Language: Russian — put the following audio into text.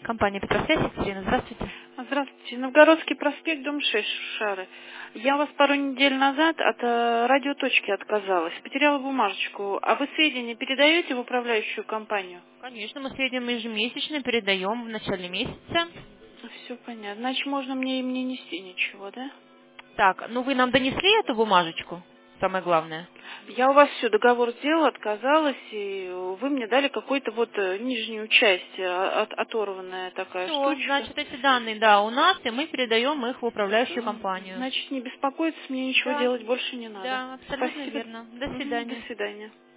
Компания Петросвязь, Екатерина, здравствуйте. Здравствуйте. Новгородский проспект, дом 6, Шары. Я у вас пару недель назад от радиоточки отказалась. Потеряла бумажечку. А вы сведения передаете в управляющую компанию? Конечно, мы сведения ежемесячно передаем в начале месяца. Все понятно. Значит, можно мне им не нести ничего, да? Так, ну вы нам донесли эту бумажечку? Самое главное. Я у вас все, договор сделала, отказалась, и вы мне дали какую-то вот нижнюю часть, оторванная такая Все, штучка. значит, эти данные, да, у нас, и мы передаем их в управляющую компанию. Значит, не беспокоиться, мне ничего Да, делать больше не надо. да, абсолютно Спасибо. верно. До До свидания. свидания.